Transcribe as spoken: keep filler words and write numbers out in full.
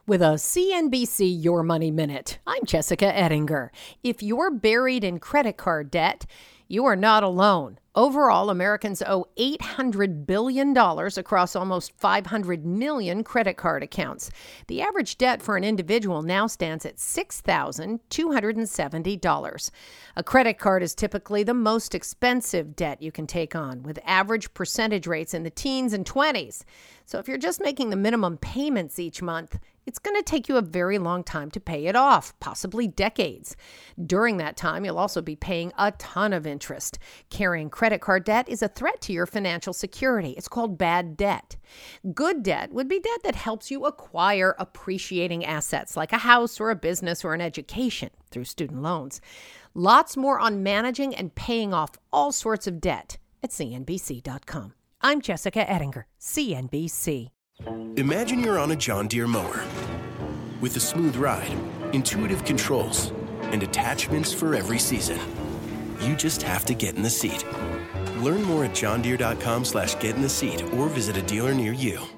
With a C N B C Your Money Minute, I'm Jessica Ettinger. If you're buried in credit card debt, you are not alone. Overall, Americans owe eight hundred billion dollars across almost five hundred million credit card accounts. The average debt for an individual now stands at six thousand two hundred seventy dollars. A credit card is typically the most expensive debt you can take on, with average percentage rates in the teens and twenties. So if you're just making the minimum payments each month, it's going to take you a very long time to pay it off, possibly decades. During that time, you'll also be paying a ton of interest. Carrying credit card debt is a threat to your financial security. It's called bad debt. Good debt would be debt that helps you acquire appreciating assets like a house or a business or an education through student loans. Lots more on managing and paying off all sorts of debt at C N B C dot com. I'm Jessica Ettinger, C N B C. Imagine you're on a John Deere mower with a smooth ride, intuitive controls, and attachments for every season. You just have to get in the seat. Learn more at john deere dot com slash get in the seat or visit a dealer near you.